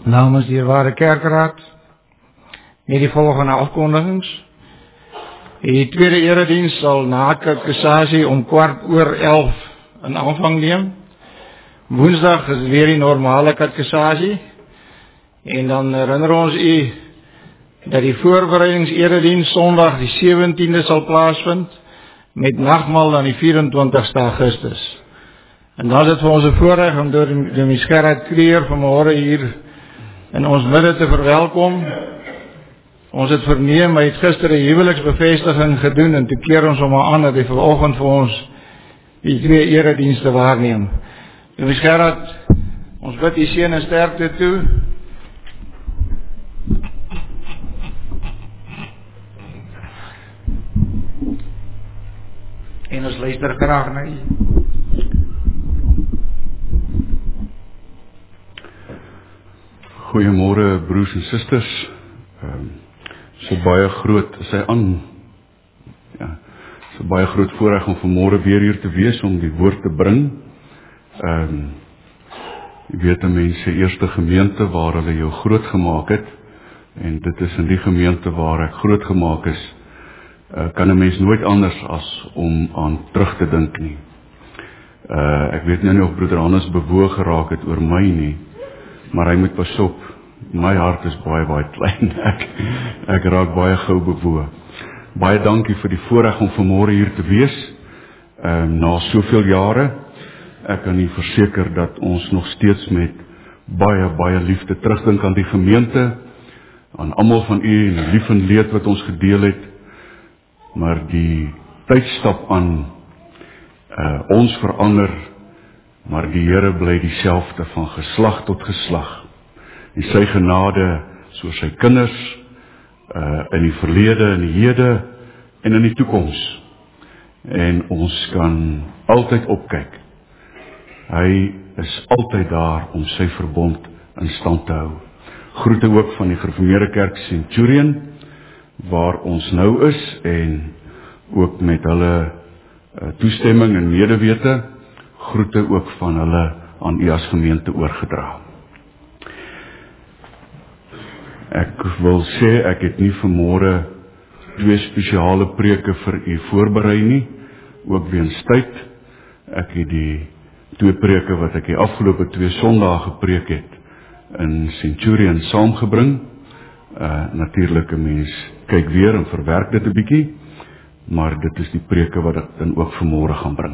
Namens die Ware Kerkraad, met die volgende afkondigings. Die tweede eredienst sal na kateksasie om 11:15 in aanvang neem. Woensdag is weer die normale kateksasie. En dan herinner ons u dat die voorbereidingseredienst Sondag die 17de sal plaasvind, met nagmaal dan die 24ste Augustus. En dan is het vir ons 'n voorreg om door die Gerard Kreer vanmôre hier in ons midde te verwelkom. Ons het verneem, hy het gister 'n huweliksbevestiging gedoen en toe keer ons hom aan dat hy vanoggend vir ons die twee eredienste waarneem. Meneer Gerard, ons bid u seën en sterkte toe. En ons luister graag na u. Goeiemôre broers en susters. So baie groot is hy aan. Ja, so baie groot voorreg om vanmôre weer hier te wees om die woord te bring. Jy weet, mense eerste gemeente waar hulle jou groot gemaak het, en dit is in die gemeente waar ek groot gemaak is, kan 'n mens nooit anders as om aan terug te dink nie. Ek weet nou nie of broeder Hannes bewoog geraak het oor my nie, maar hy moet pas op, my hart is baie klein, ek raak baie gou bewoog. Baie dankie vir die voorreg om vanmôre hier te wees, na soveel jare. Ek kan u verseker dat ons nog steeds met baie liefde terugdink aan die gemeente, aan almal van u en die lief en leed wat ons gedeel het, maar die tydstap aan, ons verander, maar die Here bly dieselfde van geslag tot geslag. En sy genade, soos sy kinders, in die verlede, in die hede en in die toekoms. En ons kan altyd opkyk. Hy is altyd daar om sy verbond in stand te hou. Groete ook van die Gereformeerde Kerk Centurion, waar ons nou is, en ook met hulle toestemming en medewete, groete ook van hulle aan u as gemeente oorgedra. Ek wil sê, ek het nie vanmôre twee spesiale preke vir u voorberei nie, ook weens tyd. Ek het die twee preke wat ek die afgelope 2 Sondae gepreek het in Centurion saamgebring. Natuurlik 'n mens kyk weer en verwerk dit 'n bietjie, maar dit is die preke wat ek dan ook vanmôre gaan bring.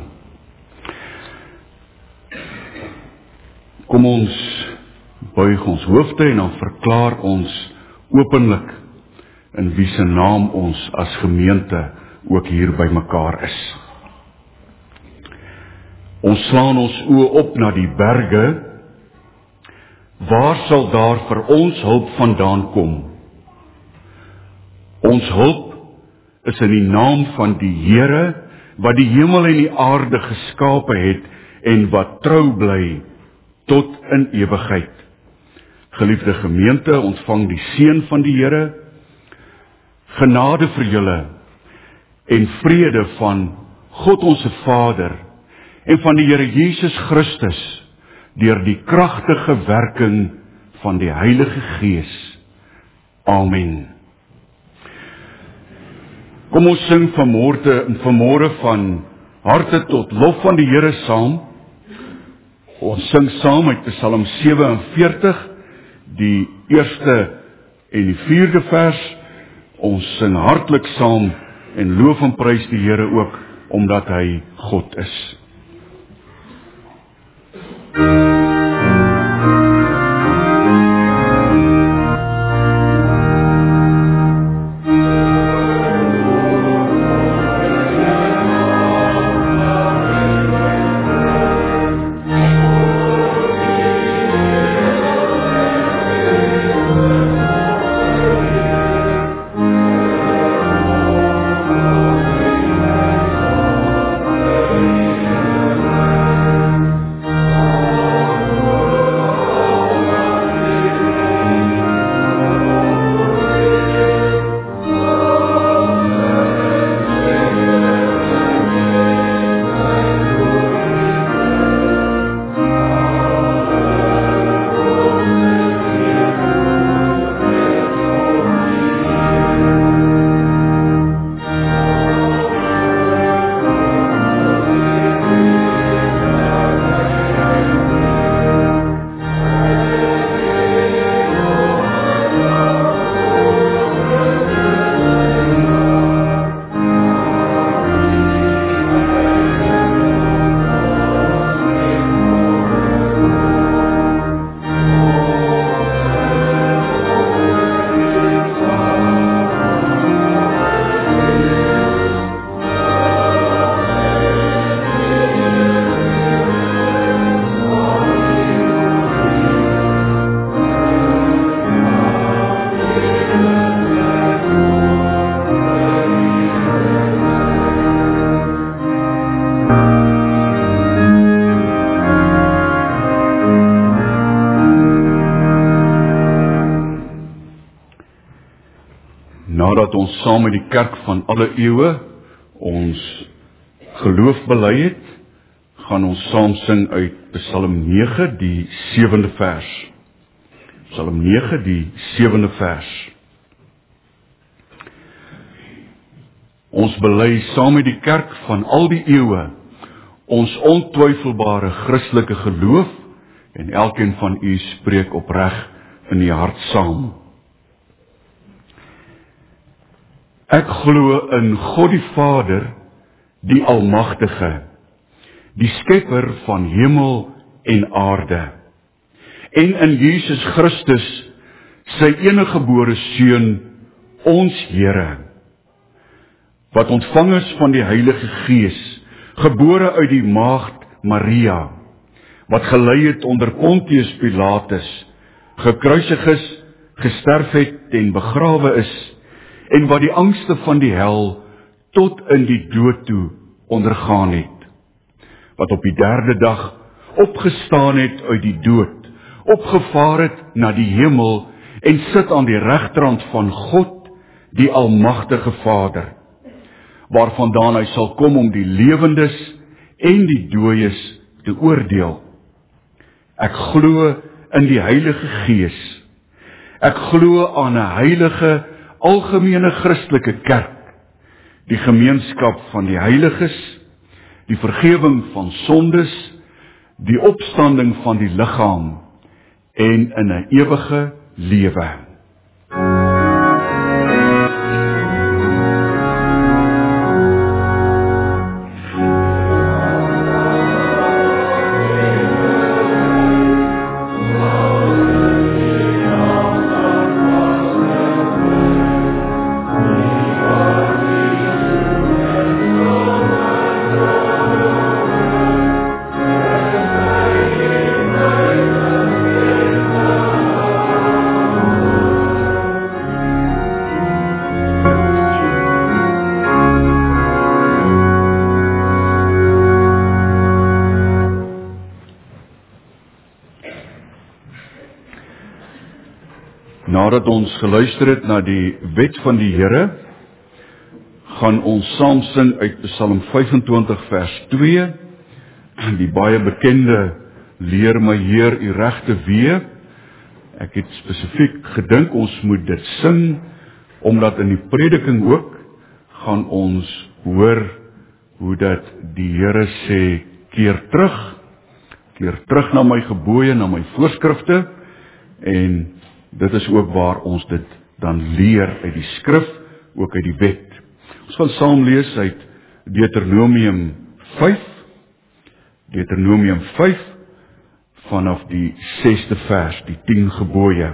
Kom ons buig ons hoofde en dan verklaar ons openlik in wie se naam ons as gemeente ook hier by mekaar is. Ons slaan ons oë op na die berge. Waar sal daar vir ons hulp vandaan kom? Ons hulp is in die naam van die Here, wat die hemel en die aarde geskape het en wat trou bly tot in ewigheid. Geliefde gemeente, ontvang die seën van die Here, genade vir julle en vrede van God ons Vader en van die Here Jesus Christus deur die kragtige werking van die Heilige Gees. Amen. Kom ons sing vanmôre van harte tot lof van die Here saam. Ons sing saam uit Psalm 47, die 1ste en die 4de vers. Ons sing hartlik saam en loof en prys die Here ook, omdat hy God is. ons saam met die kerk van alle eeue ons geloof bely het, gaan ons saam sing uit Psalm 9, die 7de vers. Psalm 9, die 7de vers. Ons bely saam met die kerk van al die eeue ons ontwyfelbare Christelike geloof, en elkeen van u spreek opreg in die hart saam. Ek glo in God die Vader, die Almagtige, die Skepper van hemel en aarde, en in Jesus Christus, sy eniggebore Seun, ons Here, wat ontvang is van die Heilige Gees, gebore uit die maagd Maria, wat gelei het onder Pontius Pilatus, gekruisig is, gesterf het en begrawe is, en wat die angste van die hel tot in die dood toe ondergaan het, wat op die 3de dag opgestaan het uit die dood, opgevaar het na die hemel en sit aan die regterhand van God, die Almagtige Vader, waarvandaan hy sal kom om die lewendes en die dooies te oordeel. Ek glo in die Heilige Gees. Ek glo aan 'n heilige, algemene Christelike kerk, die gemeenskap van die heiliges, die vergewing van sondes, die opstanding van die liggaam en in 'n ewige lewe. Nadat ons geluister het na die wet van die Here, gaan ons saam sing uit Psalm 25 vers 2, die baie bekende leer my Heer u regte weë. Ek het spesifiek gedink ons moet dit sing, omdat in die prediking ook gaan ons hoor hoe dat die Here sê, keer terug na my gebooie, na my voorskrifte, en dit is ook waar ons dit dan leer uit die skrif, ook uit die wet. Ons gaan saam lees uit Deuteronomium 5, vanaf die 6de vers, die 10 gebooie.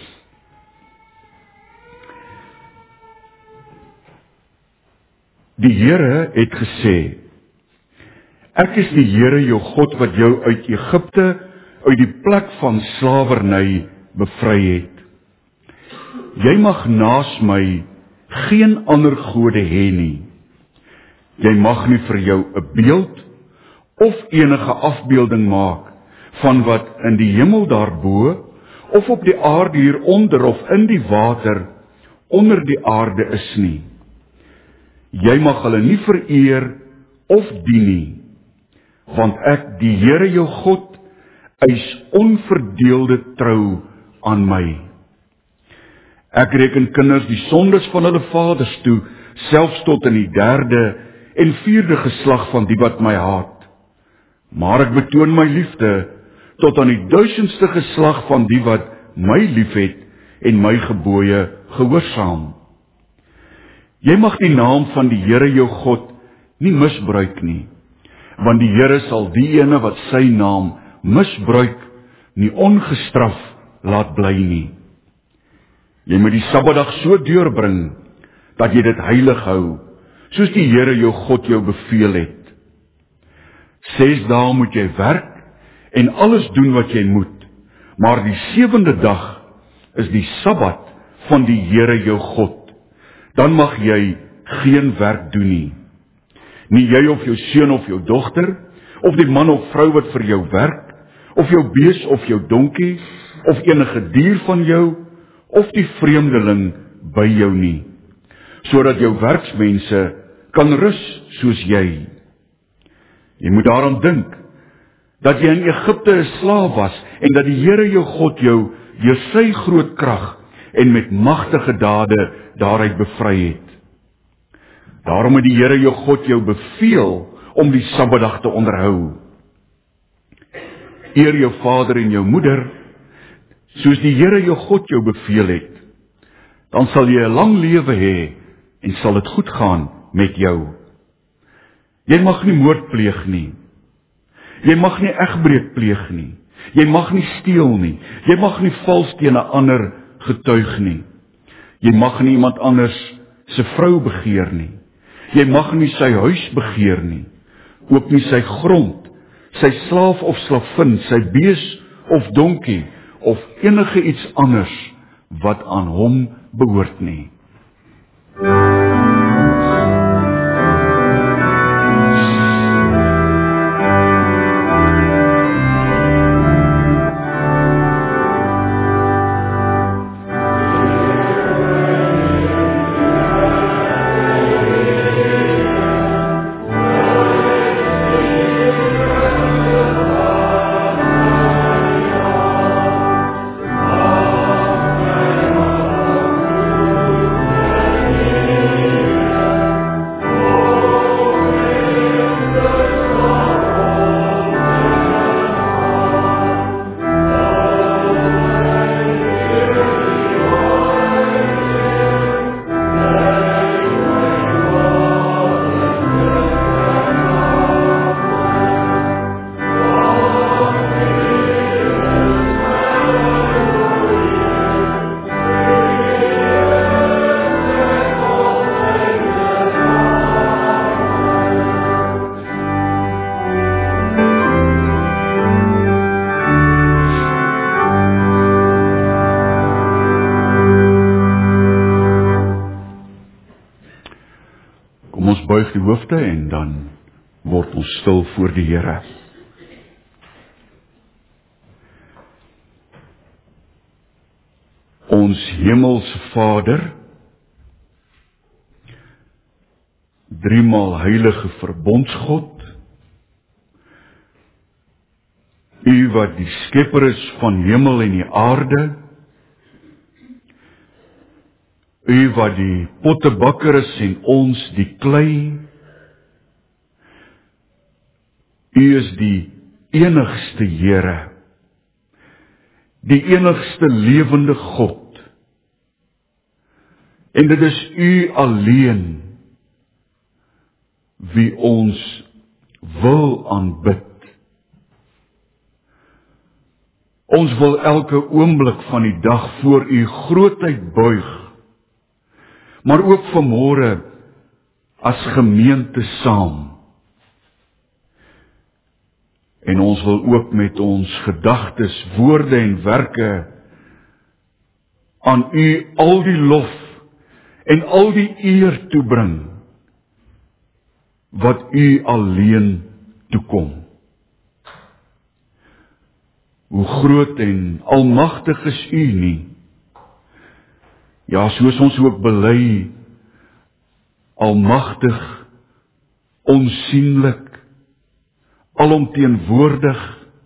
Die Here het gesê, ek is die Here jou God wat jou uit Egipte, uit die plek van slawerny bevry het. Jy mag naas my geen ander gode hê nie. Jy mag nie vir jou 'n beeld of enige afbeelding maak van wat in die hemel daarbo of op die aarde hieronder of in die water onder die aarde is nie. Jy mag hulle nie vereer of dien nie, want ek, die Here jou God, eis onverdeelde trou aan my. Ek reken kinders die sondes van hulle vaders toe, selfs tot in die 3de en 4de geslag van die wat my haat. Maar ek betoon my liefde tot aan die 1000ste geslag van die wat my liefhet en my gebooie gehoorsaam. Jy mag die naam van die Here jou God nie misbruik nie, want die Here sal die ene wat sy naam misbruik nie ongestraf laat bly nie. Jy moet die Sabbatdag so deurbring dat jy dit heilig hou, soos die Here jou God jou beveel het. 6 dae moet jy werk en alles doen wat jy moet, maar die 7de dag is die Sabbat van die Here jou God. Dan mag jy geen werk doen nie. Nie jy of jou seun of jou dogter, of die man of vrou wat vir jou werk, of jou bees of jou donkie, of enige dier van jou, of die vreemdeling by jou nie. sodat jou werksmense kan rus soos jy. Jy moet daaraan dink, dat jy in Egipte 'n slaaf was, en dat die Here jou God jou deur sy groot krag en met magtige dade daaruit bevry het. Daarom het die Here jou God jou beveel om die Sabbatdag te onderhou. Eer jou vader en jou moeder, soos die Here jou God jou beveel het. Dan sal jy 'n lang lewe hê en sal dit goed gaan met jou. Jy mag nie moord pleeg nie. Jy mag nie egbreek pleeg nie. Jy mag nie steel nie. Jy mag nie vals teen 'n ander getuig nie. Jy mag nie iemand anders se vrou begeer nie. Jy mag nie sy huis begeer nie. Ook nie sy grond, sy slaaf of slavin, sy bees of donkie, of enige iets anders wat aan hom behoort nie. Buig die hoofde en dan word ons stil voor die Here. Ons hemelse Vader, driemaal heilige verbondsgod, U wat die skepper is van hemel en die aarde, U wat die pottebakker is en ons die klei. U is die enigste Here, die enigste lewende God. En dit is U alleen wie ons wil aanbid. Ons wil elke oomblik van die dag voor U grootheid buig, maar ook vanmôre as gemeente saam. En ons wil ook met ons gedagtes, woorde en werke aan U al die lof en al die eer toebring wat U alleen toekom. Hoe groot en almagtig is U nie? Ja, soos ons ook bely, almagtig, onsienlik, alomteenwoordig,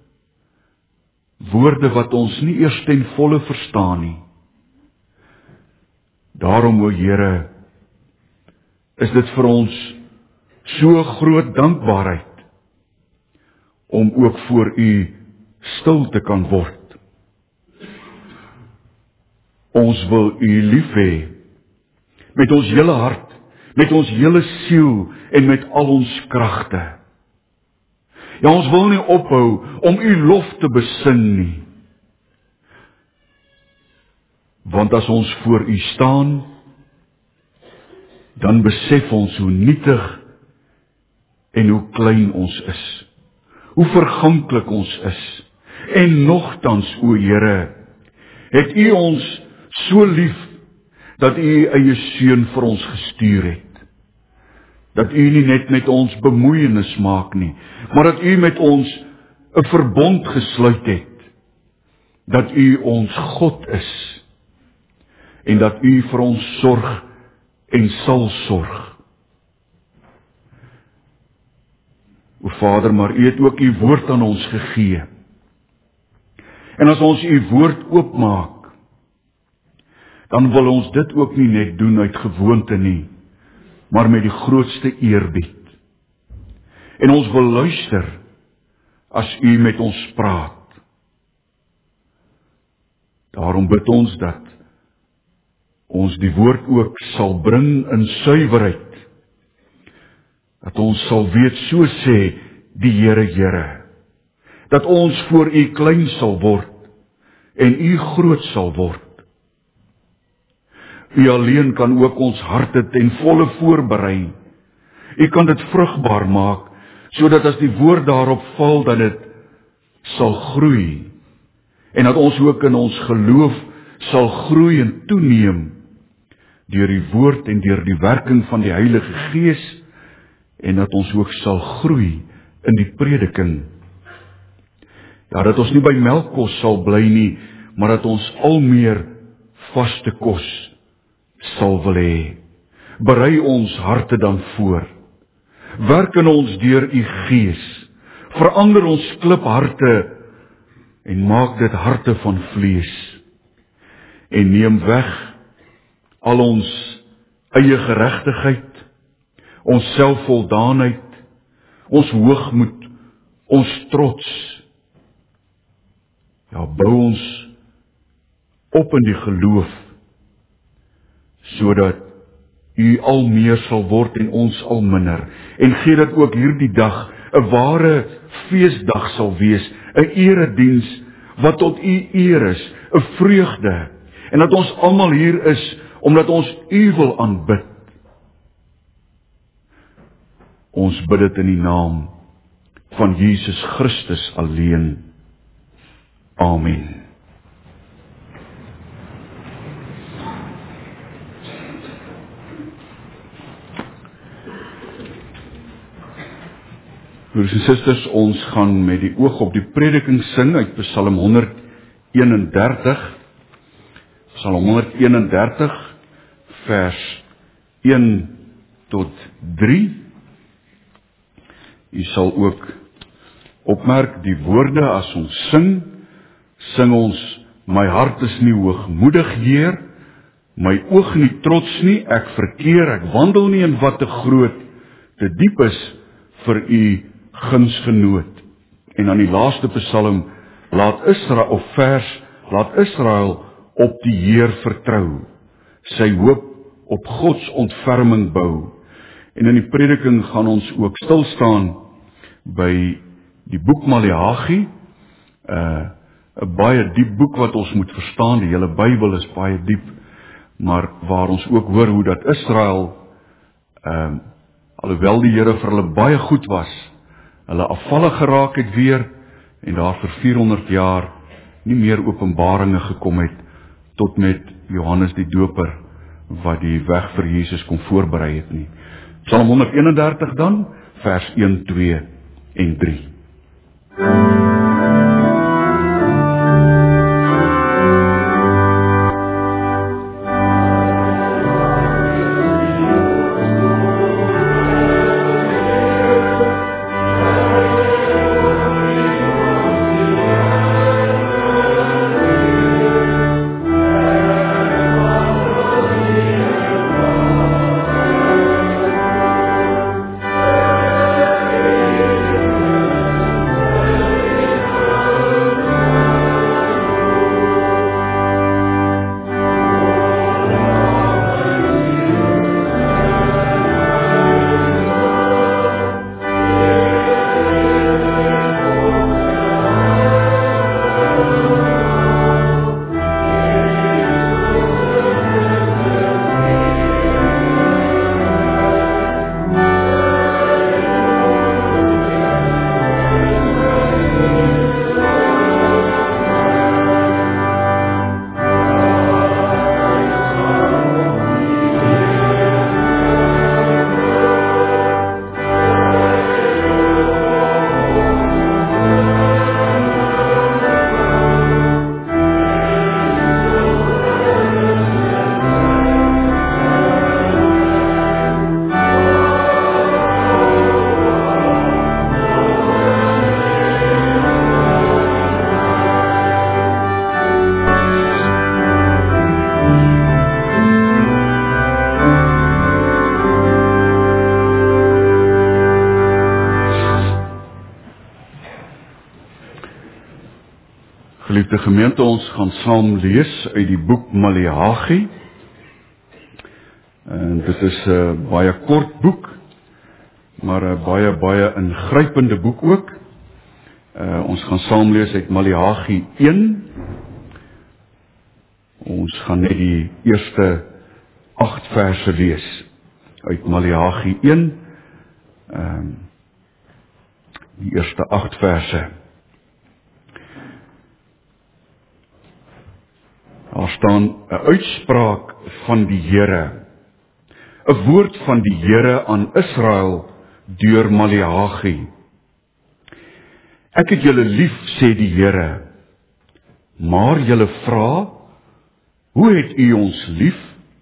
woorde wat ons nie eers ten volle verstaan nie. Daarom, o Here, is dit vir ons so groot dankbaarheid om ook voor U stil te kan word. Ons wil U lief hê, met ons hele hart, met ons hele siel en met al ons kragte. Ja, ons wil nie ophou om U lof te besing nie. Want as ons voor U staan, dan besef ons hoe nietig en hoe klein ons is, hoe verganklik ons is. En nogtans, o Here, het U ons so lief, dat U eie seun vir ons gestuur het. Dat U nie net met ons bemoeienis maak nie, maar dat U met ons 'n verbond gesluit het. Dat U ons God is, en dat U vir ons sorg en sal sorg. O Vader, maar U het ook U woord aan ons gegee. En as ons U woord oopmaak, dan wil ons dit ook nie net doen uit gewoonte nie, maar met die grootste eerbied. En ons wil luister as U met ons praat. Daarom bid ons dat ons die woord ook sal bring in suiwerheid. Dat ons sal weet, so sê die Here, Here. Dat ons voor U klein sal word en U groot sal word. U alleen kan ook ons harte ten volle voorberei. U kan dit vrugbaar maak, sodat as die woord daarop val, dat dit sal groei. En dat ons ook in ons geloof sal groei en toeneem, deur die woord en deur die werking van die Heilige Gees, en dat ons ook sal groei in die prediking. Ja, dat ons nie by melkkos sal bly nie, maar dat ons al meer vaste kos sal wil hê. Berei ons harte dan voor. Werk in ons deur U Gees. Verander ons klipharte en maak dit harte van vlees. En neem weg al ons eie geregtigheid, ons selfvoldaanheid, ons hoogmoed, ons trots. Ja, bou ons op in die geloof, sodat U al meer sal word en ons al minder. En gee dat ook hierdie dag 'n ware feesdag sal wees, 'n erediens wat tot U eer is, 'n vreugde. En dat ons almal hier is omdat ons U wil aanbid. Ons bid dit in die naam van Jesus Christus alleen. Amen. Broers en susters, ons gaan met die oog op die prediking sing uit Psalm 131. Psalm 131 vers 1 tot 3. U sal ook opmerk die woorde as ons sing. Sing ons, my hart is nie hoogmoedig, Heer, my oog nie trots nie, ek verkeer, ek wandel nie in wat te groot, te diep is vir U gunsgenoot. En aan die laaste Psalm, laat Israel op die Heer vertrou, sy hoop op Gods ontferming bou. En in die prediking gaan ons ook stilstaan by die boek Maleagi, 'n baie diep boek wat ons moet verstaan. Die hele Bybel is baie diep, maar waar ons ook hoor hoe dat Israel, alhoewel die Here vir hulle baie goed was, hulle afvallig geraak het weer, en daar vir 400 jaar nie meer openbaringe gekom het, tot met Johannes die Doper, wat die weg vir Jesus kon voorberei het nie. Psalm 131 dan, vers 1, 2 en 3. Geliefde gemeente, ons gaan saam lees uit die boek Maleagi. En dit is 'n baie kort boek, maar 'n baie ingrypende boek ook. Ons gaan saam lees uit Maleagi 1. Ons gaan net die eerste 8 verse lees uit Maleagi 1. Die eerste 8 verse. Daar staan 'n uitspraak van die Here, 'n woord van die Here aan Israel deur Maleagi. Ek het julle lief, sê die Here, maar julle vra, hoe het u ons lief?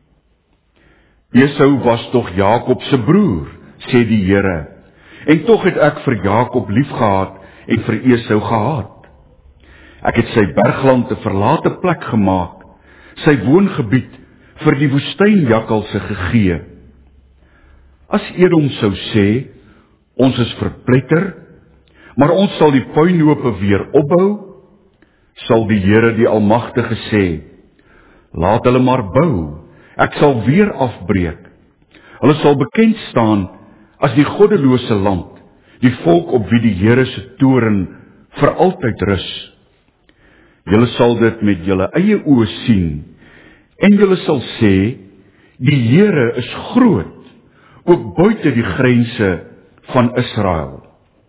Esau was tog Jakob se broer, sê die Here, en tog het ek vir Jakob lief gehad en vir Esau gehaat. Ek het sy bergland 'n verlate plek gemaak, sy woongebied vir die woestynjakkalse gegee. As Edom sou sê, ons is verpletter, maar ons sal die puinhope weer opbou, sal die Here die Almagtige sê, laat hulle maar bou, ek sal weer afbreek. Hulle sal bekend staan as die goddelose land, die volk op wie die Here se toorn vir altyd rus. Julle sal dit met julle eie oë sien, en julle sal sê, die Here is groot, ook buite die grense van Israel.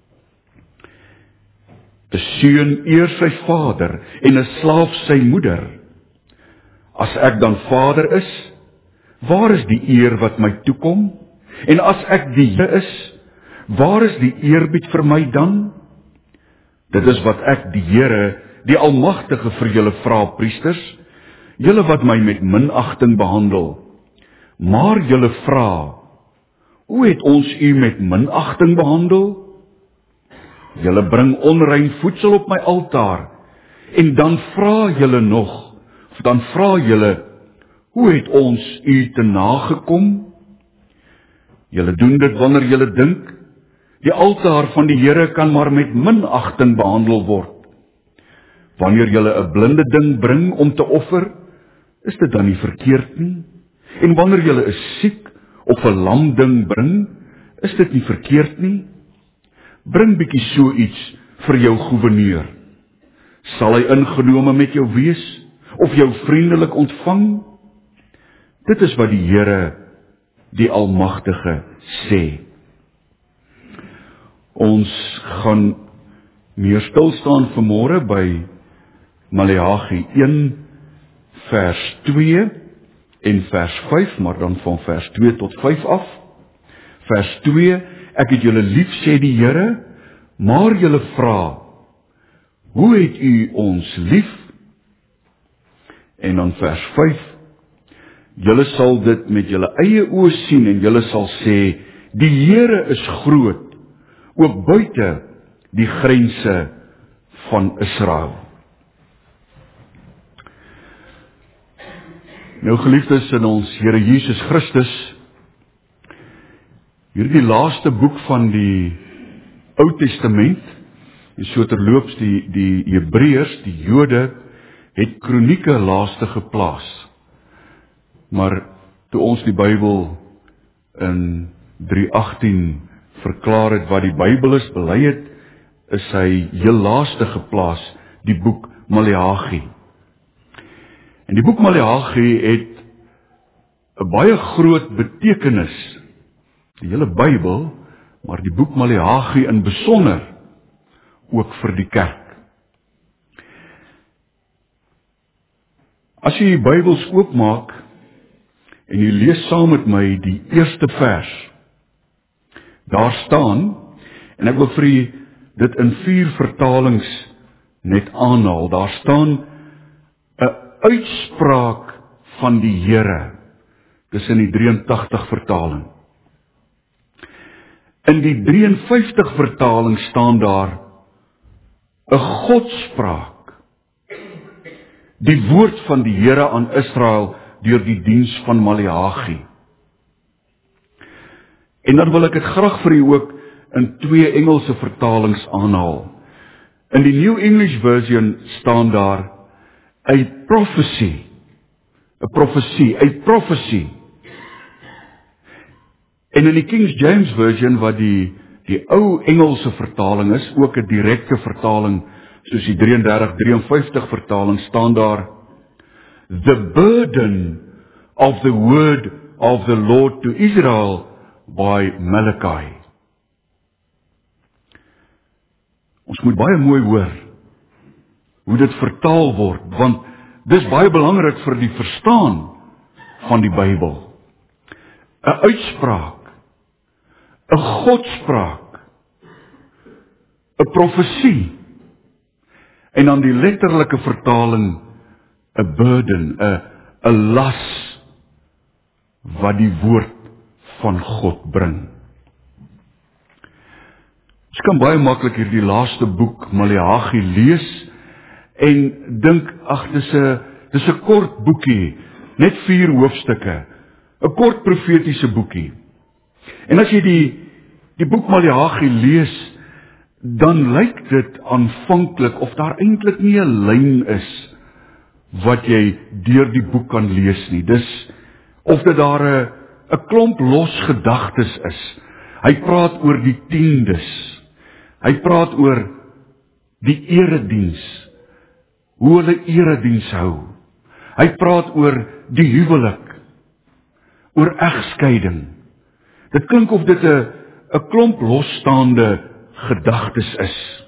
'n seun eer sy vader en 'n slaaf sy moeder. As ek dan vader is, waar is die eer wat my toekom? En as ek die Here is, waar is die eerbied vir my dan? Dit is wat ek die Here, die Almagtige vir julle vra, priesters, julle wat my met minagting behandel. Maar julle vra, hoe het ons u met minagting behandel? Julle bring onrein voedsel op my altaar, en dan vra julle, hoe het ons u te nagekom? Julle doen dit wanneer julle dink, die altaar van die Here kan maar met minagting behandel word. Wanneer julle 'n blinde ding bring om te offer, is dit dan nie verkeerd nie? En wanneer julle 'n siek of 'n lam ding bring, is dit nie verkeerd nie? Bring bietjie so iets vir jou gouverneur. Sal hy ingenome met jou wees, of jou vriendelik ontvang? Dit is wat die Here, die Almagtige, sê. Ons gaan meer stil staan vanmôre by Maleagi 1 vers 2 en vers 5, maar dan van vers 2 tot 5 af. Vers 2, ek het julle lief, sê die Here, maar julle vra, hoe het u ons lief? En dan vers 5, julle sal dit met julle eie oë sien en julle sal sê, die Here is groot, ook buite die grense van Israel. Nou geliefdes in ons Here Jesus Christus, hierdie laaste boek van die Ou Testament, en so terloops die Hebreërs, die Jode, het kronieke laaste geplaas. Maar toe ons die Bybel in 3:18 verklaar het wat die Bybel is, bely het, is hy heel laaste geplaas, die boek Maleagi. En die boek Maleagi het 'n baie groot betekenis, die hele Bybel, maar die boek Maleagi in besonder, ook vir die kerk. As jy die Bybels oopmaak, en jy lees saam met my die eerste vers, daar staan, en ek wil vir jy dit in 4 vertalings net aanhaal, daar staan 'n uitspraak van die Here, dis in die 83 vertaling. In die 53 vertaling staan daar 'n Godspraak, die woord van die Here aan Israel deur die diens van Maleagi. En dan wil ek dit graag vir u ook in 2 Engelse vertalings aanhaal. In die New English Version staan daar a prophecy, 'n profesie, a prophecy. En in die King James Version, wat die ou Engelse vertaling is, ook 'n direkte vertaling, soos die 33-53 vertaling, staan daar the burden of the word of the Lord to Israel by Malachi. Ons moet baie mooi hoor hoe dit vertaal word, want dis baie belangrik vir die verstaan van die Bybel. 'n Uitspraak, 'n godspraak, 'n profesie, en dan die letterlike vertaling, 'n burden, 'n las wat die woord van God bring. Ons kan baie maklik hierdie laaste boek Maleagi lees en dink, ag, dis 'n kort boekie, net 4 hoofstukke, 'n kort profetiese boekie. En as jy die boek Maleagi lees, dan lyk dit aanvanklik of daar eintlik nie 'n lyn is wat jy deur die boek kan lees nie. Dis of dit daar 'n klomp los gedagtes is. Hy praat oor die tiendes. Hy praat oor die erediens, hoe hulle erediens hou. Hy praat oor die huwelik, oor egskeiding. Dit klink of dit 'n klomp losstaande gedagtes is.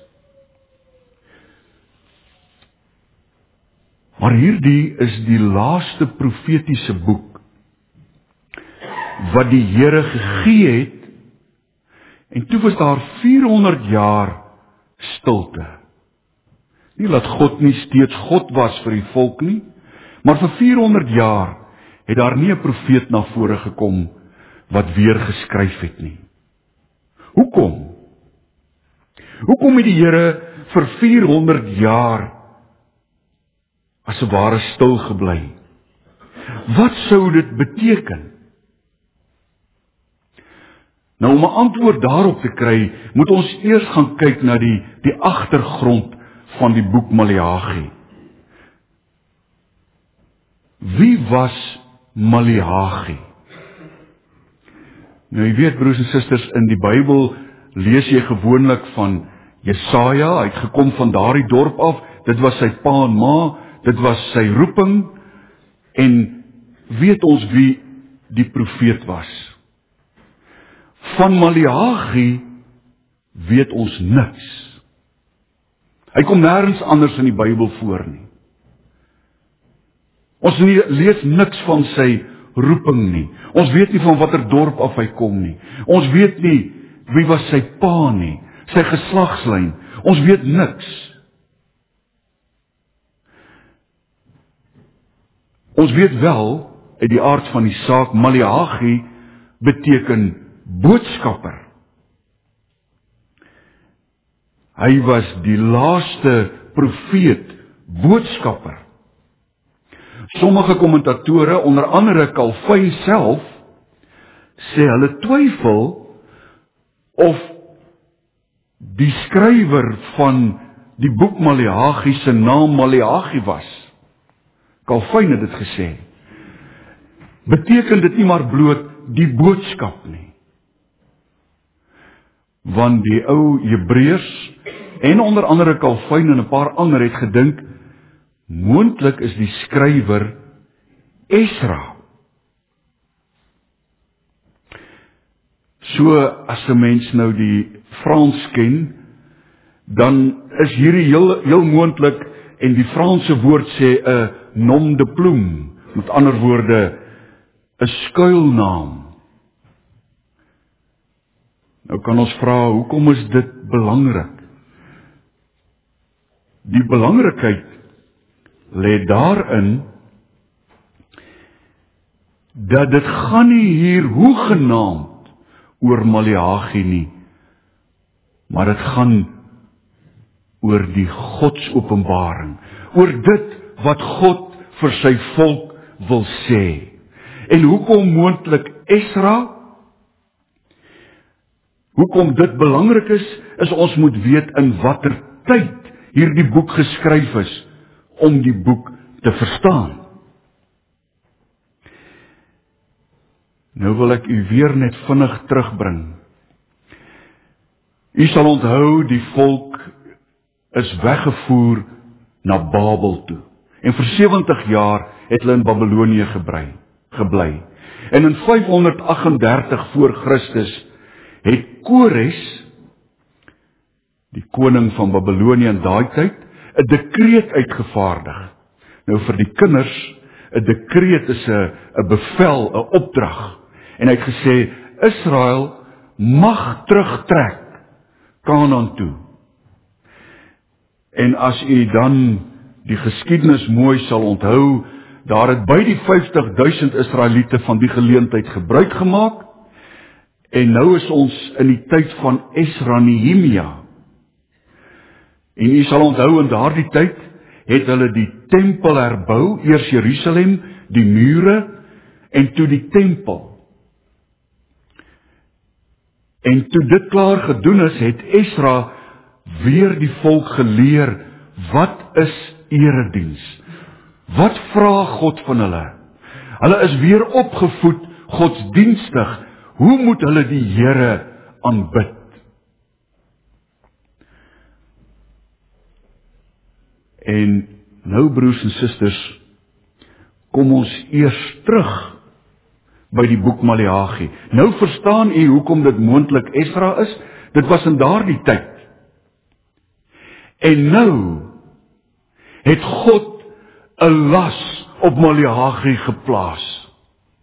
Maar hierdie is die laaste profetiese boek wat die Here gegee het, en toe was daar 400 jaar stilte. Nie dat God nie steeds God was vir die volk nie, maar vir 400 jaar het daar nie 'n profeet na vore gekom wat weer geskryf het nie. Hoekom? Hoekom het die Here vir 400 jaar as 'n ware stil gebly? Wat sou dit beteken? Nou, om 'n antwoord daarop te kry, moet ons eers gaan kyk na die agtergrond van die boek Maleagi. Wie was Maleagi? Nou, jy weet, broers en susters, in die Bybel lees jy gewoonlik van Jesaja. Hy het gekom van daardie dorp af, dit was sy pa en ma, dit was sy roeping, en weet ons wie die profeet was? Van Maleagi weet ons niks. Hy kom nêrens anders in die Bybel voor nie. Ons lees niks van sy roeping nie. Ons weet nie van watter dorp af hy kom nie. Ons weet nie wie was sy pa nie, sy geslagslyn. Ons weet niks. Ons weet wel, uit die aard van die saak, Maleagi beteken boodskapper. Hy was die laaste profeet, boodskapper. Sommige kommentatore, onder andere Calvin self, sê hulle twyfel of die skrywer van die boek Maleagi se naam Maleagi was. Calvin het dit gesê. Beteken dit nie maar bloot die boodskap nie. Want die ou Hebreërs en onder andere Calvin en 'n paar ander het gedink, moontlik is die skrywer Esra. So as 'n mens nou die Frans ken, dan is hierdie heel moontlik, en die Franse woord sê 'n nom de plume, met ander woorde 'n skuilnaam. Nou kan ons vra, hoekom is dit belangrik? Die belangrikheid lê daarin dat dit gaan nie hier hoegenaamd oor Maleagi nie, maar dit gaan oor die Godsopenbaring, oor dit wat God vir sy volk wil sê. En hoekom moontlik Esra? Hoekom dit belangrik is ons moet weet in watter tyd hierdie boek geskryf is om die boek te verstaan. Nou wil ek u weer net vinnig terugbring. U sal onthou, die volk is weggevoer na Babel toe. En vir 70 jaar het hulle in Babylonië gebly. En in 538 voor Christus het Kores, die koning van Babylonië in daai tyd, 'n dekreet uitgevaardig. Nou vir die kinders, 'n dekreet is 'n bevel, 'n opdrag. En hy het gesê, Israel mag terugtrek Kanaan toe. En as u dan die geskiedenis mooi sal onthou, daar het by die 50.000 Israeliete van die geleentheid gebruik gemaak, en nou is ons in die tyd van Esra Nehemia. En u sal onthou, in daardie tyd het hulle die tempel herbou, eers Jerusalem, die mure, en toe die tempel. En toe dit klaar gedoen is, het Esra weer die volk geleer, wat is erediens? Wat vra God van hulle? Hulle is weer opgevoed, godsdienstig. Hoe moet hulle die Here aanbid? En nou, broers en susters, kom ons eers terug by die boek Maleagi. Nou verstaan u hoekom dit moontlik Esra is. Dit was in daardie tyd. En nou het God 'n las op Maleagi geplaas.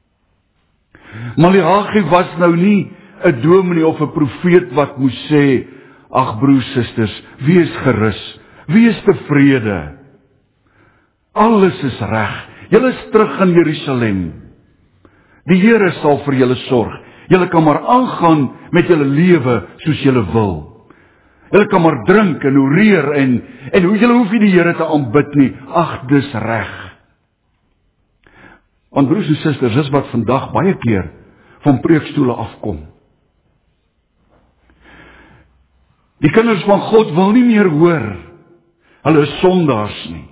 Maleagi was nou nie 'n dominee of 'n profeet wat moes sê, ag broers, susters, wees gerus, wees tevrede. Alles is reg. Julle is terug in Jerusalem. Die Here sal vir julle sorg. Julle kan maar aangaan met julle lewe soos julle wil. Julle kan maar drink en oreer en julle hoef nie die Here te aanbid nie. Ag, dis reg. Want broers en susters, dis wat vandag baie keer van preekstoele afkom. Die kinders van God wil nie meer hoor, hulle is sondaars nie.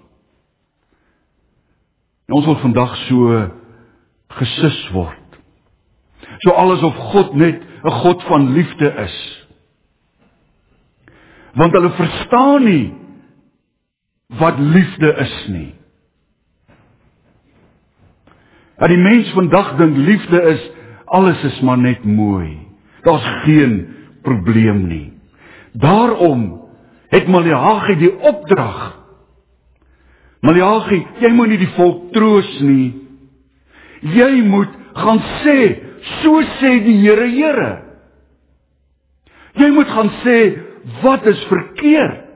En ons wil vandag so gesus word. So alles of God net 'n God van liefde is. Want hulle verstaan nie wat liefde is nie. En die mens vandag dink liefde is, alles is maar net mooi. Daar's geen probleem nie. Daarom het Maleagi die opdrag. Maleagi, jy moet nie die volk troos nie. Jy moet gaan sê, so sê die Here. Jy moet gaan sê, wat is verkeerd?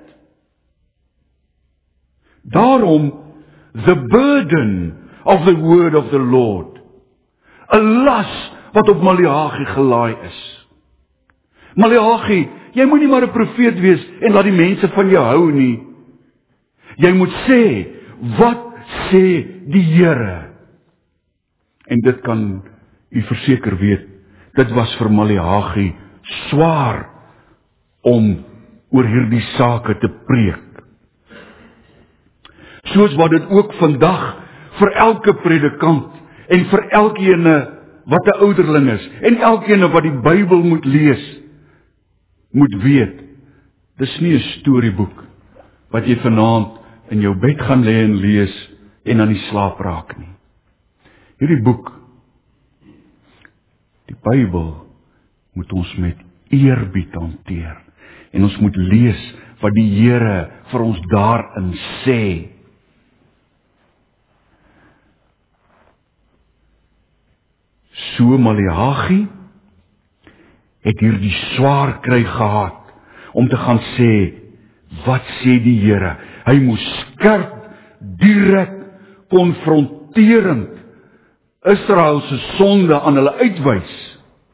Daarom, the burden of the word of the Lord. 'n las wat op Maleagi gelaai is. Maleagi, jy moet nie maar 'n profeet wees en laat die mense van jou hou nie. Jy moet sê, wat sê die Here? En dit kan u verseker weet, dit was vir Maleagi swaar om oor hierdie sake te preek. Soos wat dit ook vandag vir elke predikant en vir elkeen wat 'n ouderling is en elkeen wat die Bybel moet lees, moet weet, dis nie 'n storieboek wat jy vanaand in jou bed gaan lê en lees en aan die slaap raak nie. Hierdie boek, die Bybel, moet ons met eerbied hanteer. En ons moet lees wat die Here vir ons daarin sê. So Maleagi het hierdie swaar kry gehad om te gaan sê, wat sê die Here? Hy moes skerp, direk, konfronterend Israel se sonde aan hulle uitwys.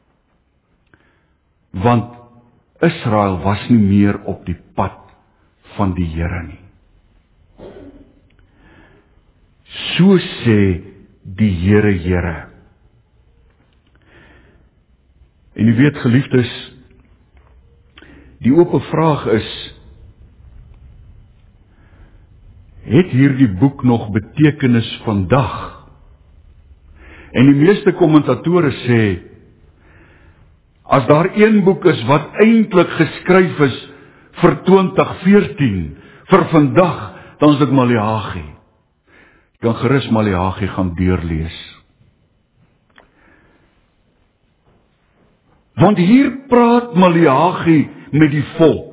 Want Israel was nie meer op die pad van die Here nie. So sê die Here. En u weet, geliefdes, die oop vraag is, Het hierdie boek nog betekenis vandag? En die meeste kommentatore sê, as daar een boek is wat eintlik geskryf is vir 2014, vir vandag, dan is dit Maleagi. Jy kan gerus Maleagi gaan deurlees. Want hier praat Maleagi met die volk.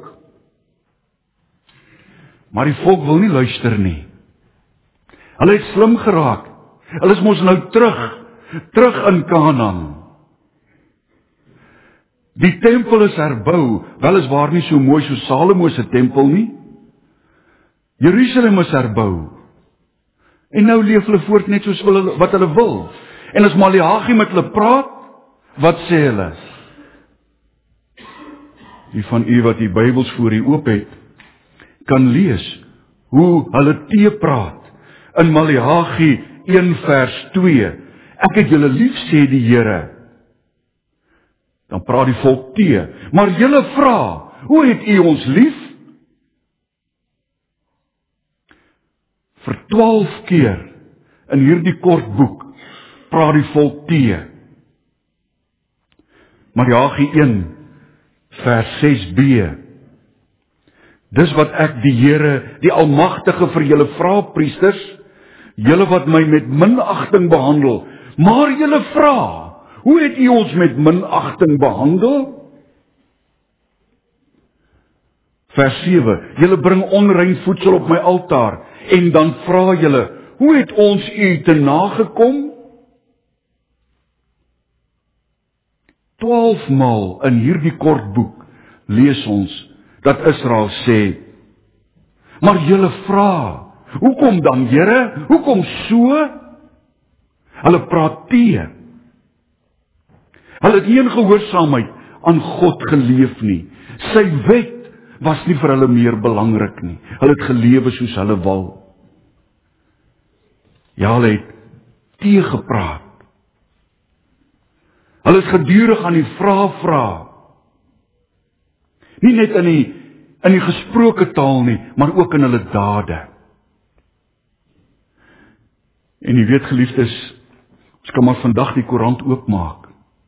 Maar die volk wil nie luister nie. Hulle het slim geraak. Hulle is mos nou terug in Kanaan. Die tempel is herbou, weliswaar nie so mooi so Salomo se tempel nie. Jerusalem is herbou. En nou leef hulle voort net soos wat hulle wil. En as Maleagi met hulle praat, wat sê hulle? Die van u wat die Bybels voor u oop het, kan lees hoe hulle teepraat in Maleagi 1 vers 2. Ek het julle lief, sê die Here. Dan praat die volk tee. Maar julle vra, hoe het u ons lief? Vir 12 keer in hierdie kort boek praat die volk tee. Maleagi 1 vers 6b. Dis wat ek die Here, die Almagtige vir julle vra, priesters, julle wat my met minagting behandel, maar julle vra, hoe het u ons met minagting behandel? Vers 7, julle bring onrein voedsel op my altaar, en dan vra julle, hoe het ons u te nagekom? 12 maal in hierdie kort boek lees ons dat Israel sê, maar julle vra, hoekom dan, Here? Hoekom so? Hulle praat tee. Hulle het nie in gehoorsaamheid aan God geleef nie. Sy wet was nie vir hulle meer belangrik nie. Hulle het gelewe soos hulle wil. Ja, hulle het tee gepraat. Hulle is gedurig aan die vra. Nie net in die gesproke taal nie, maar ook in hulle dade. En jy weet, geliefdes, ons kan maar vandag die koerant oopmaak.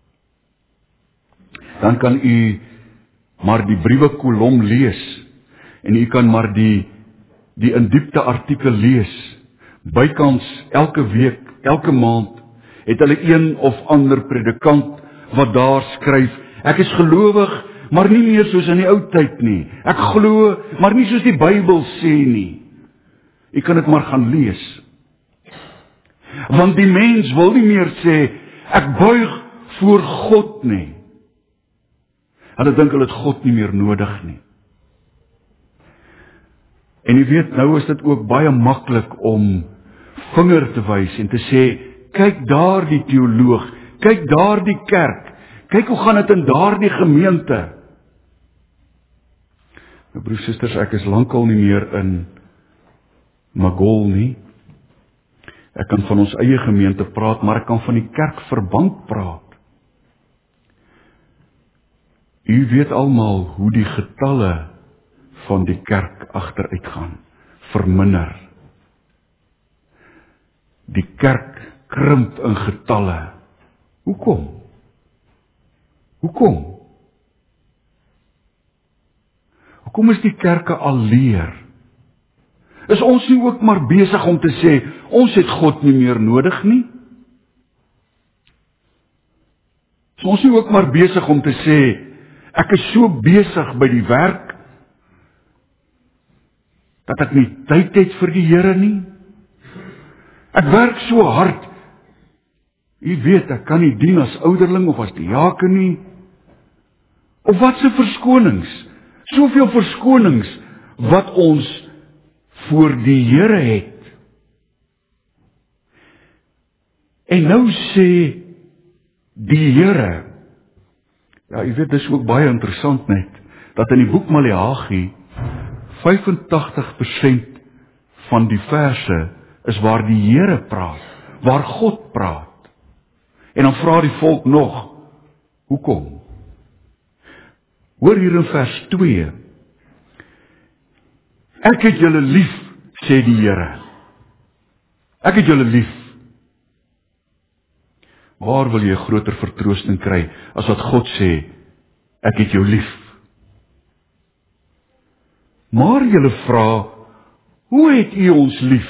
Dan kan u maar die briewe kolom lees, en u kan maar die in diepte artikel lees. Bykans elke week, elke maand, het hulle een of ander predikant wat daar skryf, ek is gelowig, maar nie meer soos in die ou tyd nie. Ek glo, maar nie soos die Bybel sê nie. U kan dit maar gaan lees. Want die mens wil nie meer sê, ek buig voor God nie. Hulle dink hulle het God nie meer nodig nie. En jy weet, nou is dit ook baie maklik om vinger te wys en te sê, kyk daar die teoloog, kyk daar die kerk, kyk hoe gaan dit in daardie gemeente. Nou broers, susters, ek is lankal nie meer in Magol nie. Ek kan van ons eie gemeente praat, maar ek kan van die kerkverband praat. U weet almal hoe die getalle van die kerk agteruit gaan, verminder. Die kerk krimp in getalle. Hoekom? Hoekom is die kerke al leer? Is ons nie ook maar besig om te sê, ons het God nie meer nodig nie? Is ons nie ook maar besig om te sê, ek is so besig by die werk, dat ek nie tyd het vir die Here nie? Ek werk so hard, u weet, ek kan nie dien as ouderling of as diaken nie. Of wat se verskonings, soveel verskonings, wat ons voor die Here het. En nou sê die Here, ja, u weet, dis ook baie interessant net, dat in die boek Maleagi, 85% van die verse is waar die Here praat, waar God praat. En dan vra die volk nog, hoekom? Hoor hier in vers 2, ek het julle lief, sê die Here, ek het julle lief. Waar wil jy groter vertroosting kry, as wat God sê, ek het jou lief? Maar julle vra, hoe het u ons lief?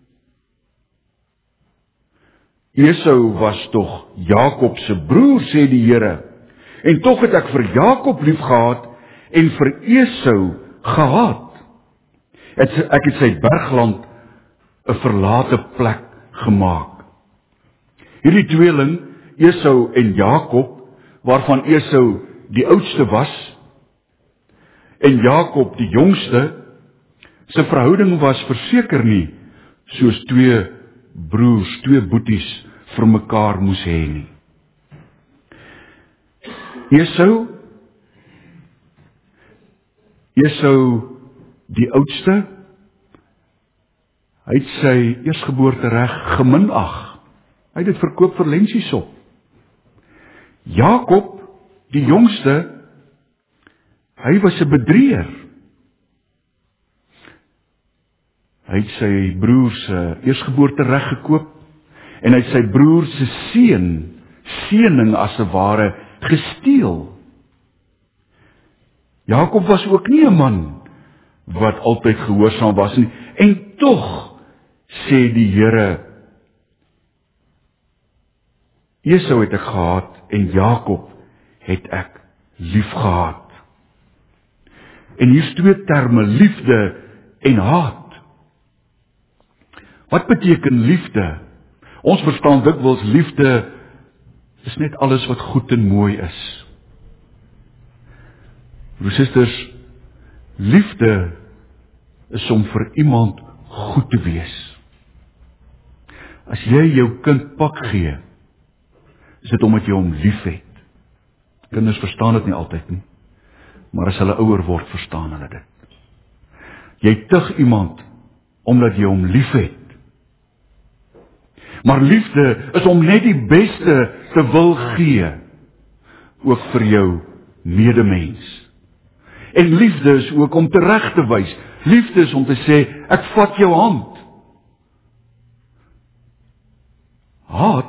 Esau was tog Jakob se broer, sê die Here, en tog het ek vir Jakob lief gehad, en vir Esau gehaat. Ek het sy bergland 'n verlate plek gemaak. Hierdie tweeling, Esau en Jakob, waarvan Esau die oudste was, en Jakob die jongste, sy verhouding was verseker nie soos twee broers, twee boeties vir mekaar moes hê nie. Esau die oudste, hy het sy eersgeboortereg geminag. Hy het dit verkoop vir lensiesop. Jakob, die jongste, hy was 'n bedrieër. Hy het sy broer se eersgeboortereg gekoop en hy het sy broer se seëning as 'n ware gesteel. Jakob was ook nie 'n man wat altyd gehoorsaam was nie, en tog sê die Here, Esau het ek gehaat en Jakob het ek lief gehad. En hier's twee terme, liefde en haat. Wat beteken liefde? Ons verstaan dikwels liefde is net alles wat goed en mooi is. Broers en susters, liefde is om vir iemand goed te wees. As jy jou kind pak gee, is dit omdat jy hom liefhet. Kinders verstaan dit nie altyd nie, maar as hulle ouer word, verstaan hulle dit. Jy tug iemand omdat jy hom liefhet. Maar liefde is om net die beste te wil gee, ook vir jou medemens. En liefde is ook om tereg te wys. Liefde is om te sê, ek vat jou hand. Haat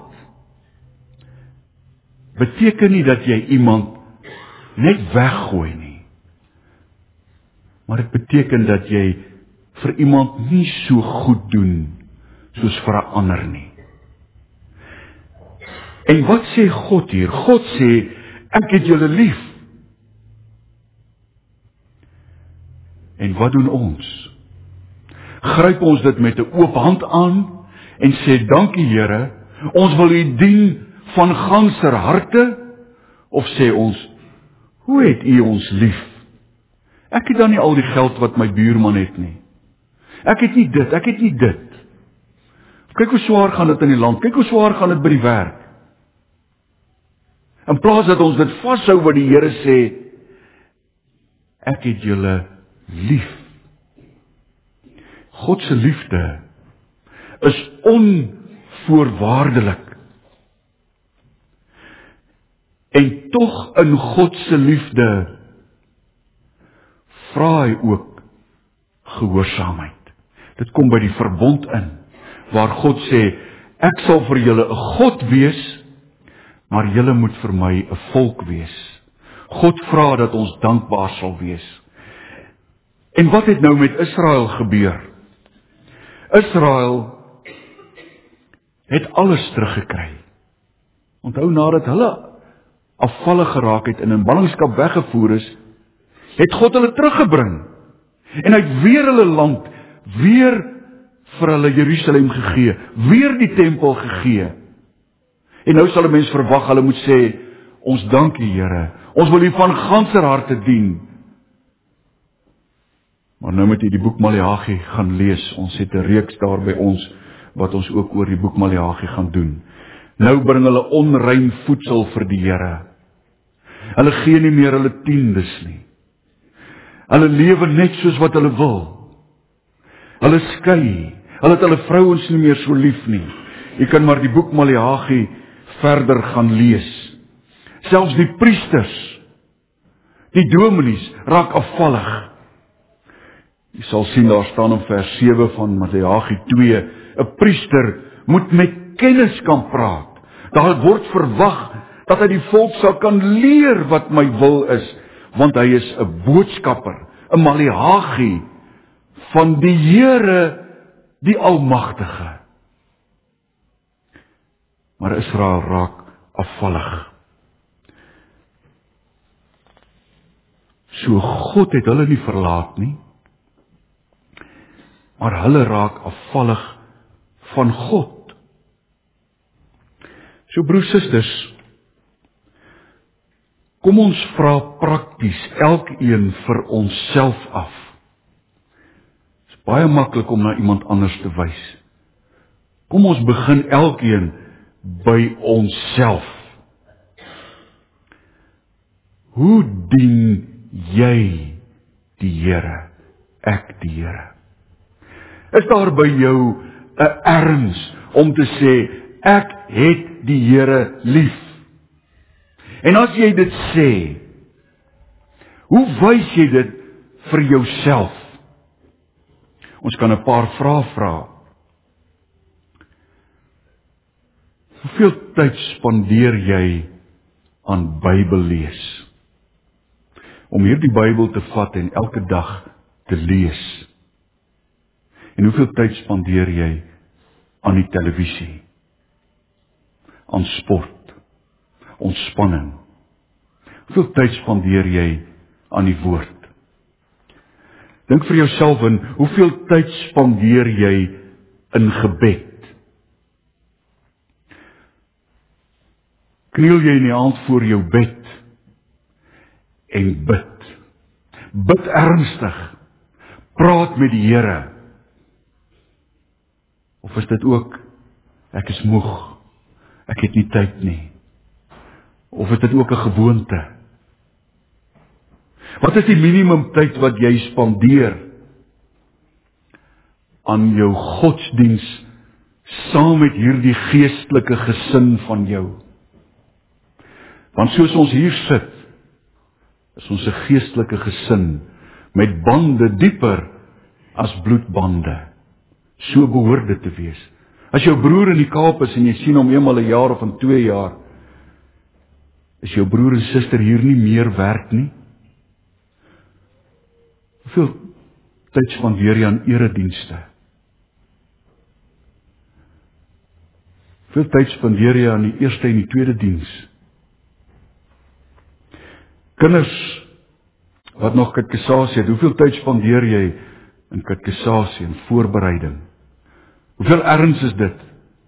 beteken nie dat jy iemand net weggooi nie. Maar dit beteken dat jy vir iemand nie so goed doen soos vir 'n ander nie. En wat sê God hier? God sê, ek het julle lief. En wat doen ons? Gryp ons dit met 'n oop hand aan en sê, dankie Here, ons wil U dien van ganser harte, of sê ons, hoe het U ons lief? Ek het dan nie al die geld wat my buurman het nie. Ek het nie dit, ek het nie dit. Kyk hoe swaar gaan dit in die land, kyk hoe swaar gaan dit by die werk. In plaas dat ons dit vashou wat die Here sê, ek het julle lief. God se liefde is onvoorwaardelik. En tog in God se liefde vra hy ook gehoorsaamheid. Dit kom by die verbond in, waar God sê, ek sal vir julle 'n God wees, maar julle moet vir my 'n volk wees. God vra dat ons dankbaar sal wees. En wat het nou met Israel gebeur? Israel het alles teruggekry. Onthou, nadat hulle afvallig geraak het en in ballingskap weggevoer is, het God hulle teruggebring. En hy het weer hulle land, weer vir hulle Jerusalem gegee, weer die tempel gegee. En nou sal 'n mens verwag, hulle moet sê, ons dankie Here, ons wil U van ganser harte dien. Maar nou moet jy die boek Maleagi gaan lees, ons het 'n reeks daar by ons, wat ons ook oor die boek Maleagi gaan doen. Nou bring hulle onrein voedsel vir die Here. Hulle gee nie meer hulle tiendes nie. Hulle lewe net soos wat hulle wil. Hulle skei. Hulle het hulle vrouens nie meer so lief nie. Jy kan maar die boek Maleagi verder gaan lees. Selfs die priesters, die dominees, raak afvallig. Jy sal sien daar staan in vers 7 van Maleagi 2, 'n priester moet met kennis kan praat. Daar word verwag dat hy die volk sal kan leer wat my wil is, want hy is 'n boodskapper, 'n Maleagi van die Here, die Almagtige. Maar Israel raak afvallig. So God het hulle nie verlaat nie, maar hulle raak afvallig van God. So broers, susters, kom ons vra prakties elkeen vir onsself af. Dit is baie maklik om na iemand anders te wys. Kom ons begin elkeen by onsself. Hoe dien jy die Here? Ek die Here. Is daar by jou 'n erns om te sê, ek het die Here lief? En as jy dit sê, hoe wys jy dit vir jouself? Ons kan 'n paar vrae vra. Hoeveel tyd spandeer jy aan Bybel lees? Om hierdie Bybel te vat en elke dag te lees. En hoeveel tyd spandeer jy aan die televisie? Aan sport, ontspanning? Hoeveel tyd spandeer jy aan die woord? Dink vir jouself in, hoeveel tyd spandeer jy in gebed? Kniel jy in die aand voor jou bed en bid? Bid ernstig. Praat met die Here. Of is dit ook, ek is moeg, ek het nie tyd nie? Of is dit ook 'n gewoonte? Wat is die minimum tyd wat jy spandeer aan jou godsdiens saam met hierdie geestelike gesin van jou? Want soos ons hier sit, is ons 'n geestelike gesin met bande dieper as bloedbande. So behoort dit te wees. As jou broer in die Kaap is en jy sien hom eenmal 'n jaar of in 2 jaar, is jou broer en suster hier nie meer werd nie? Hoeveel tyd spandeer jy aan eredienste? Hoeveel tyd spandeer jy aan die eerste en die tweede diens? Kinders wat nog katekisasie het, hoeveel tyd spandeer jy in katekisasie en voorbereiding? Hoeveel erns is dit?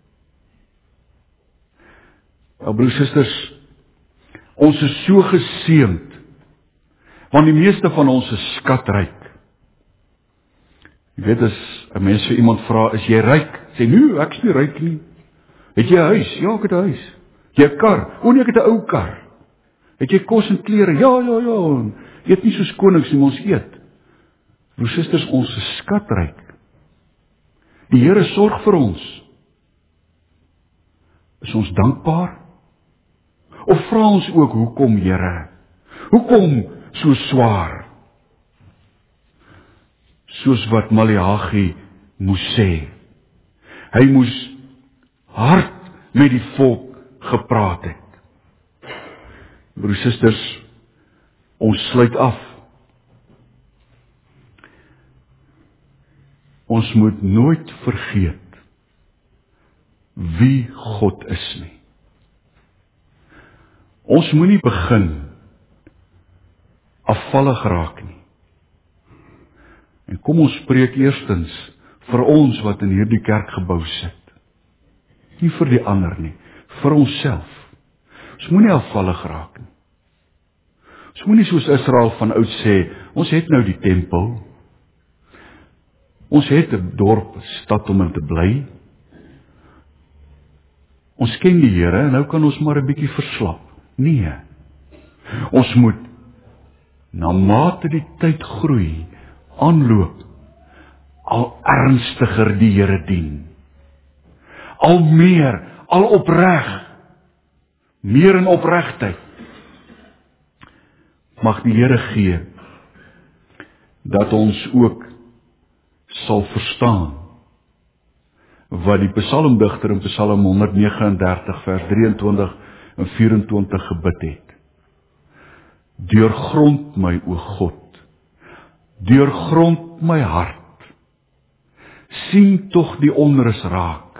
Nou broers en susters, ons is so geseënd, want die meeste van ons is skatryk. Jy weet, as 'n mens vir iemand vra, is jy ryk? Sê, nee, ek is nie ryk nie. Het jy 'n huis? Ja, ek het 'n huis. Het jy 'n kar? O nee, ek het 'n ou kar. Het jy kos en klere? Ja. Eet nie soos konings nie, maar ons eet. Broers en susters, ons is skatryk. Die Here sorg vir ons. Is ons dankbaar? Of vra ons ook, hoekom Here? Hoekom so swaar? Soos wat Maleagi moes sê. Hy moes hard met die volk gepraat het. Broers en susters, ons sluit af. Ons moet nooit vergeet wie God is nie. Ons moenie begin afvallig raak nie. En kom ons spreek eerstens vir ons wat in hierdie kerkgebou sit. Nie vir die ander nie, vir onsself. Ons moenie afvallig raak nie. Ons moenie soos Israel van oud sê, ons het nou die tempel. Ons het 'n dorp, 'n stad om in te bly. Ons ken die Here en nou kan ons maar 'n bietjie verslap. Nee. Ons moet na mate die tyd groei, aanloop, al ernstiger die Here dien. Al meer, al opreg, meer in opregtheid. Mag die Here gee dat ons ook sal verstaan wat die psalmdigter in Psalm 139 vers 23 en 24 gebid het. Deurgrond my, o God, deurgrond my hart, sien tog die onrus raak,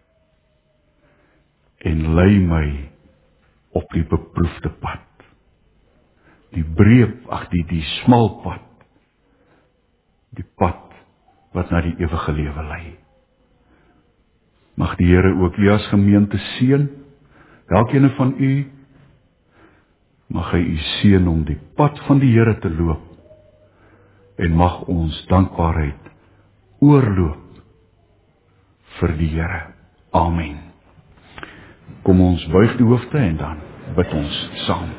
en lei my op die beproefde pad. Die die smal pad, die pad wat na die ewige lewe lei. Mag die Here ook u as gemeente seën, elkeen van u, mag hy u seën om die pad van die Here te loop, en mag ons dankbaarheid oorloop vir die Here. Amen. Kom ons buig die hoofde en dan bid ons saam.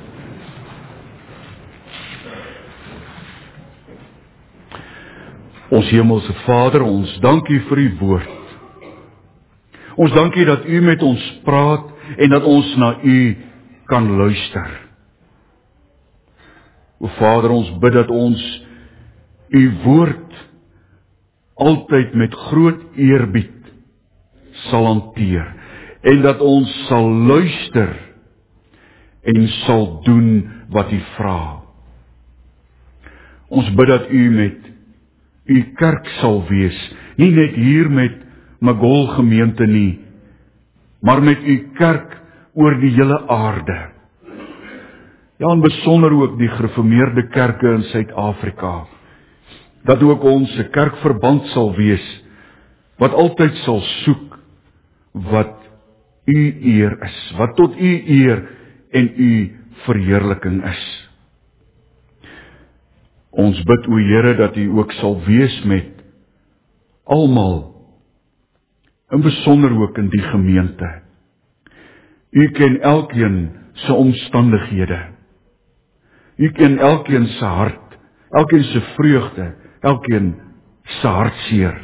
Ons hemelse Vader, ons dank u vir u woord. Ons dank u dat u met ons praat en dat ons na u kan luister. O Vader, ons bid dat ons u woord altyd met groot eerbied sal hanteer en dat ons sal luister en sal doen wat u vra. Ons bid dat u met u kerk sal wees, nie net hier met Magol gemeente nie, maar met u kerk oor die hele aarde. Ja, en besonder ook die gereformeerde kerke in Suid-Afrika, dat ook ons 'n kerkverband sal wees, wat altyd sal soek wat u eer is, wat tot u eer en u verheerliking is. Ons bid, o Here, dat u ook sal wees met almal, in besonder ook in die gemeente. U ken elkeen se omstandighede. U ken elkeen se hart, elkeen se vreugde, elkeen se hartseer.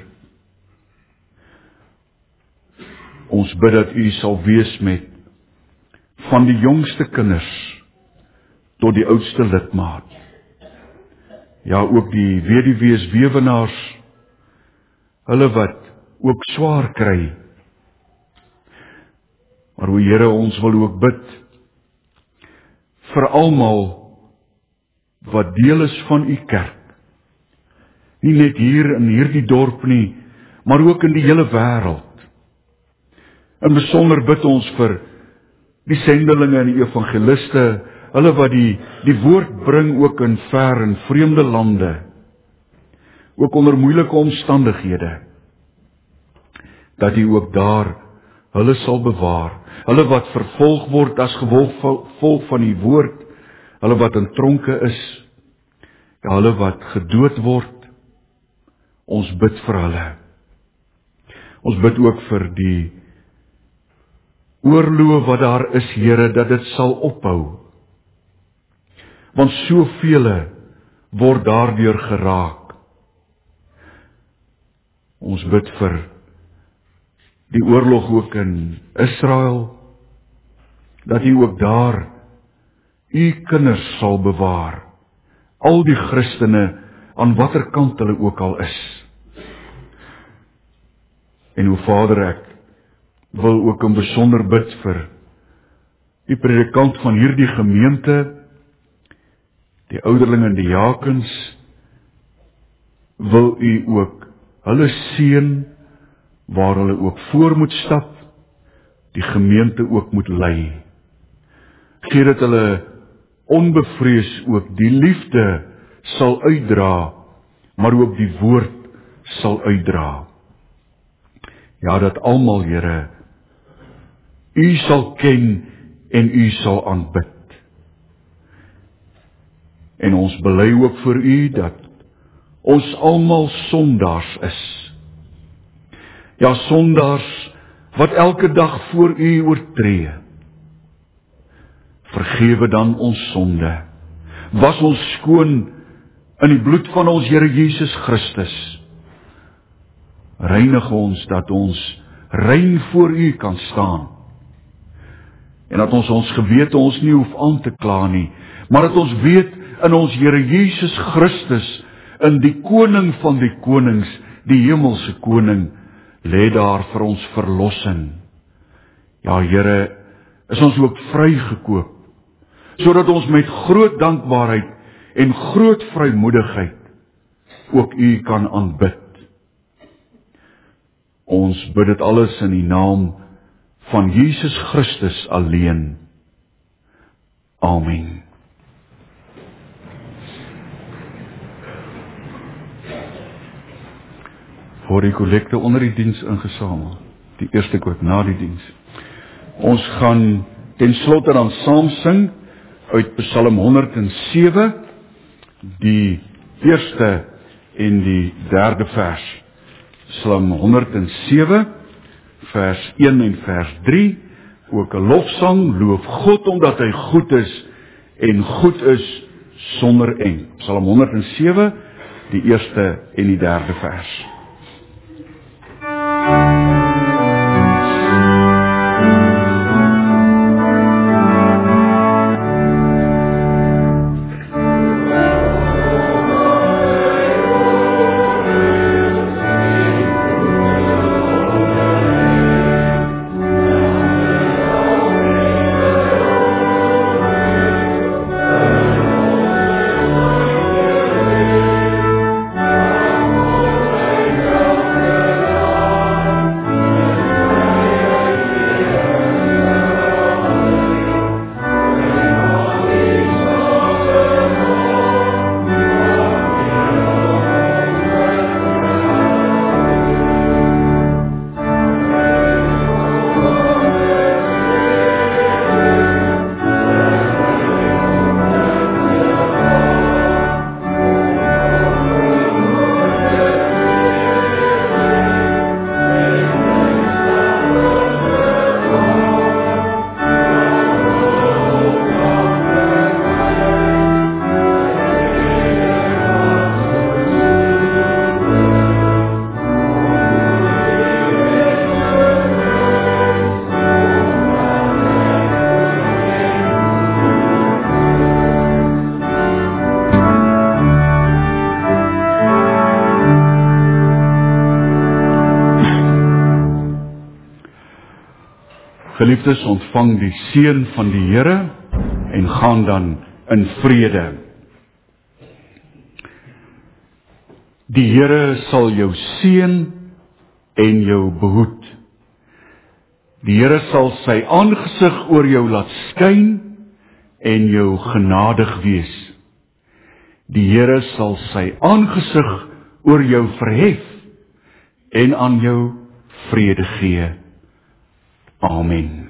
Ons bid dat u sal wees met van die jongste kinders tot die oudste lidmaat. Ja, ook die weduwees, weewenaars, hulle wat ook swaar kry. Maar o Here, ons wil ook bid vir almal wat deel is van u kerk. Nie net hier in hierdie dorp nie, maar ook in die hele wêreld. In besonder bid ons vir die sendelinge en die evangeliste, hulle wat die woord bring ook in ver en vreemde lande, ook onder moeilike omstandighede, dat u ook daar hulle sal bewaar, hulle wat vervolg word as gevolg van die woord, hulle wat in tronke is, ja, hulle wat gedood word, ons bid vir hulle. Ons bid ook vir die oorloë wat daar is, Here, dat dit sal ophou. Want sovele word daardeur geraak. Ons bid vir die oorlog ook in Israel, dat u ook daar u kinders sal bewaar, al die Christene aan watter kant hulle ook al is. En o Vader, ek wil ook in besonder bid vir die predikant van hierdie gemeente, die ouderling en die diakens, wil u ook hulle seën waar hulle ook voor moet stap, die gemeente ook moet lei. Gee dat hulle onbevrees ook die liefde sal uitdra, maar ook die woord sal uitdra. Ja, dat almal, Here, u sal ken en u sal aanbid. En ons bely ook vir u dat ons almal sondaars is. Ja, sondaars wat elke dag voor u oortree. Vergewe dan ons sonde. Was ons skoon in die bloed van ons Here Jesus Christus. Reinig ons dat ons rein voor u kan staan. En dat ons gewete ons nie hoef aan te kla nie, maar dat ons weet in ons Here Jesus Christus, in die koning van die konings, die hemelse koning, lê daar vir ons verlossing. Ja, Here, is ons ook vrygekoop, sodat ons met groot dankbaarheid en groot vrymoedigheid ook U kan aanbid. Ons bid dit alles in die naam van Jesus Christus alleen. Amen. Voor die kollekte onder die diens ingesamel, die eerste koop na die diens. Ons gaan ten slotte dan saam sing uit Psalm 107, die eerste en die derde vers. Psalm 107, vers 1 en vers 3, ook 'n lofsang, loof God omdat hy goed is en goed is sonder en. Psalm 107, die eerste en die derde vers. Geliefdes, ontvang die seën van die Here en gaan dan in vrede. Die Here sal jou seën en jou behoed. Die Here sal sy aangesig oor jou laat skyn en jou genadig wees. Die Here sal sy aangesig oor jou verhef en aan jou vrede gee. Amen.